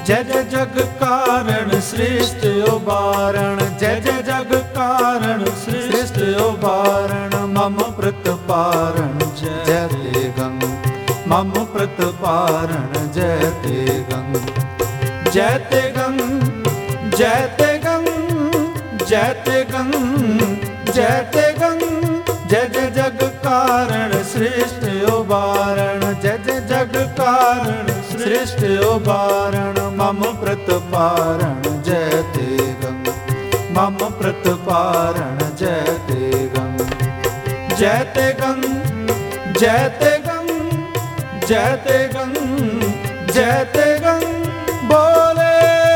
जय जय जग कारण सृष्टि उबारण, जय जय जग कारण सृष्टि उबारण, मम प्रतिपारण जय ते गंग, मम प्रतिपारण जय ते गंग, जय ते गंग, जय ते गंग, जय ते गंग, जय ते गंग, जय जय जग कारण सृष्टि उबारण, जय जय जग कारण सृष्टि उबारण, मम प्रतिपारण जय ते गंग, मम प्रतिपारण जय ते गंग, जय ते गंग, जय ते गंग, जय ते गंग, जय ते गंग, बोले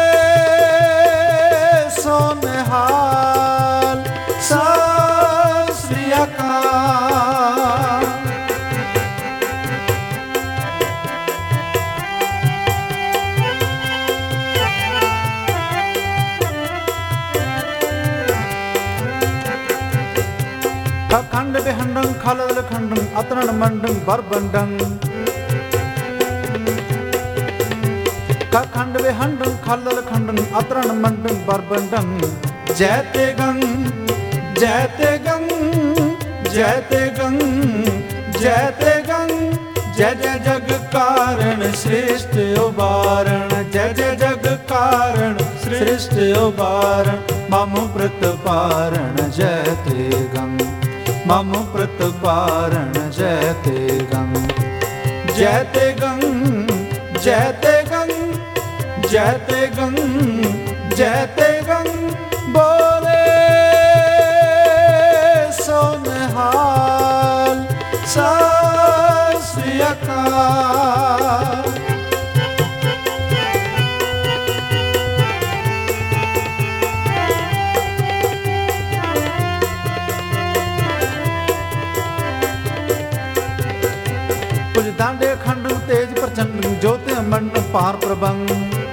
सो निहाल सत श्री अकाल। अखंड विहंडं खलल खंडं अतरण मंडं बरबंडं, अखंड विहंडं खलल खंडं अतरण मंडं बरबंडं, जय ते गंग, जय ते गंग, जय ते गंग, जय ते गंग, जय जय जग कारण सृष्टि उबारण, जय जय जग कारण सृष्टि उबारण, मम प्रतिपारण जय ते गंग, मम प्रतिपारण जय ते गंग, जय ते गंग, जय ते गंग, जय ते गंग, जय ते गंग, बोले सो निहाल सत श्री अकाल। कुछ दांडे खंड तेज प्रचंड ज्योति मंड पार प्रभंग,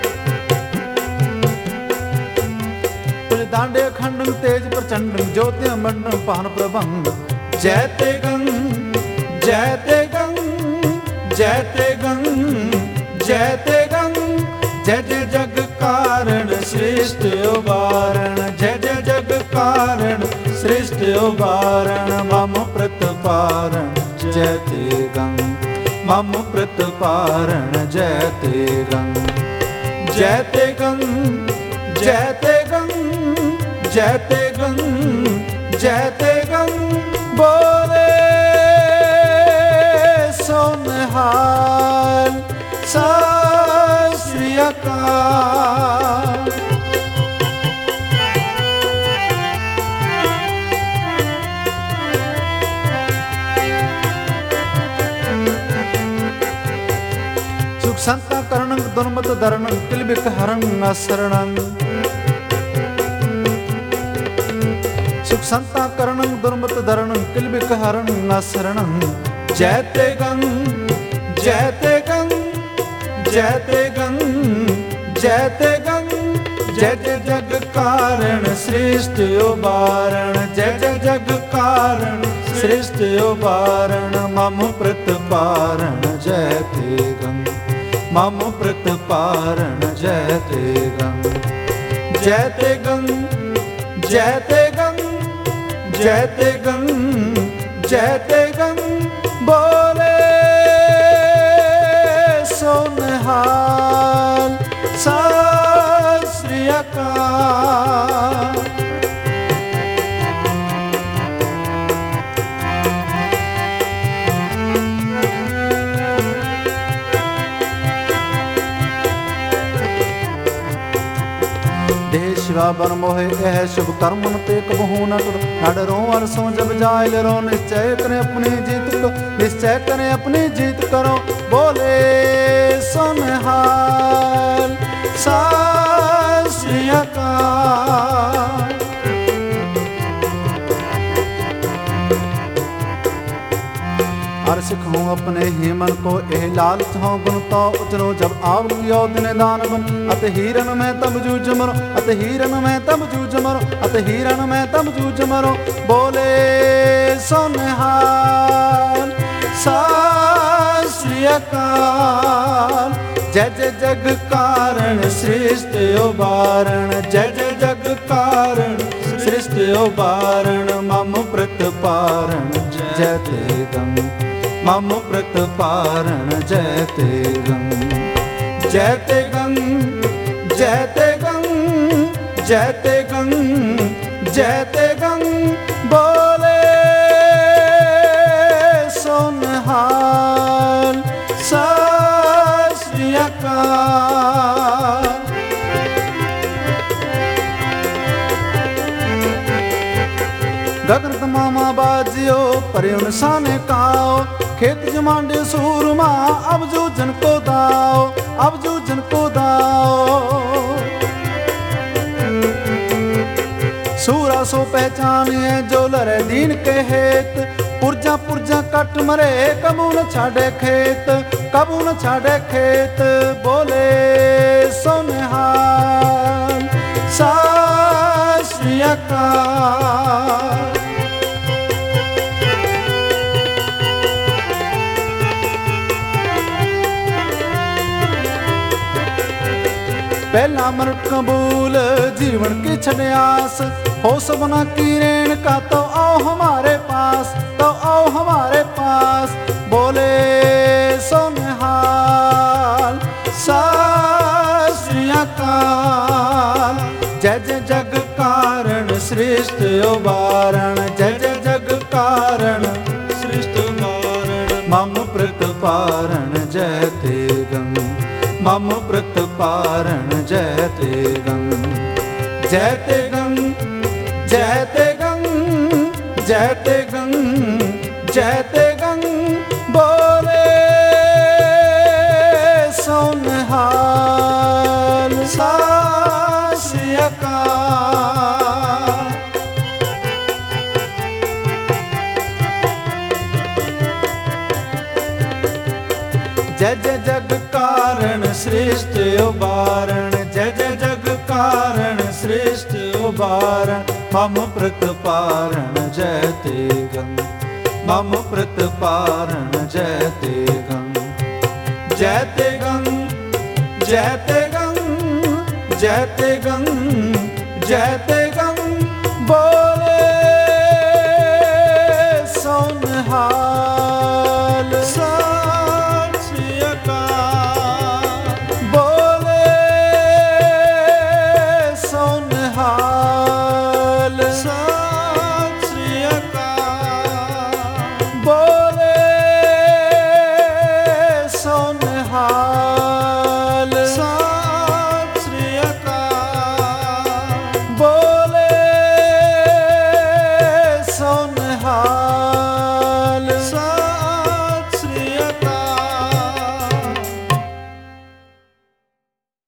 दांडे खंड तेज प्रचंड ज्योति मंड पान प्रभंग, जय ते गंग, जय ते गंग, जय ते गंग, जय ते गंग, जय जय जग कारण सृष्टि उबारण, जय जय जग कारण सृष्टि उबारण, मम प्रतिपारण जय ते गंग, मम प्रतिपारण जय ते गंग, जय ते गंग, जय ते गंग, जय ते गंग, जय ते गंग, बोले सो निहाल सत श्री अकाल। सुख संता करणं दुर्मत धरणं किलबिक हरणं असरणं, सुख संता करणं दुर्मत धरणं किलबिक हरणं असरणं, जय ते गंग, जय ते गंग, जय ते गंग, जय ते गंग, जय जय जग कारण सृष्टि उबारण, जय जय जग कारण सृष्टि उबारण, मम प्रतिपारण जय ते गंग, मम प्रतिपारण जय ते गंग, जय ते गंग, जय ते गंग, जय ते गंग, जय ते गंग, बोले सो निहाल सत श्री अकाल। शिवा बन मोहे यह शुभ कर्म ते कबहू न टुट, न डरो अरसों जब जाए लो, निश्चय करें अपनी जीत को, निश्चय करें अपनी जीत करो, बोले सो निहाल सत श्री अकाल। हर सिखूं अपने ही मन को एह लालच हो गुण तो उचरो, जब आव कियो तिने दान गुण, अत हीरन में तब जूझ मरो, अत हीरन में तब जूझ मरो, अत हीरन में तब जूझ मरो, बोले सो निहाल सत श्री अकाल। ਜੈ ਜੈ ਜਗ ਕਾਰਣ ਸ੍ਰਿਸ਼ਟ ਉਬਾਰਣ, ਜੈ ਜੈ ਜਗ ਕਾਰਣ ਸ੍ਰਿਸ਼ਟ ਉਬਾਰਣ, ਮਮ ਪ੍ਰਤਪਾਰਣ ਜੈ ਤੇਗੰ, ਮਮ ਪ੍ਰਤਪਾਰਣ ਜੈ ਤੇਗੰ, ਜੈ ਤੇਗੰ, ਜੈ ਤੇਗੰ, ਜੈ ਤੇਗੰ, ਜੈ ਤੇਗੰ, ਬੋਲੇ ਸੋ ਨਿਹਾਲ ਸਤਿ ਸ੍ਰੀ ਅਕਾਲ। ਗਗਨ ਤਮਾਮਾ ਬਾਜਿਓ ਭਰਿਓ ਨਿਸ਼ਾਨੇ ਕਾਓ, खेत जमांडे सूरमा अब जो जन को दाओ, अब जो जन को दाओ। सूरा सो पहचाने जो लरे दीन के हेत, पुरजा पुरजा कट मरे कबू न छाड़े खेत, कबू न छाड़े खेत, बोले सो निहाल सति श्री अकाल। पहला मन कबूल जीवन की छड्यास, हो सबना की रेण का तो आओ हमारे पास, तो आओ हमारे पास, बोले सो निहाल सति श्री अकाल। जय जय जग कारण सृष्ट उबारण, जय जय जग कारण सृष्ट उबारण, मम प्रतपारण जय तेगं, मम प्रतपारण जय तेगं, जय तेगं, जय तेगं, जय तेगं, जय तेगं, बोले सो निहाल सति श्री अकाल। जय जय जग कारण सृष्ट उबारण, जय जय जग कारण सृष्ट उबारण, मम प्रतपारण जय तेगं, मम प्रतपारण जय तेगं, जय तेगं, जय तेगं, जय तेगं, जय तेगं, बोले सो निहाल सति श्री अकाल, बोले सो निहाल सति श्री अकाल, बोले सो निहाल सति श्री अकाल, बोले सो निहाल।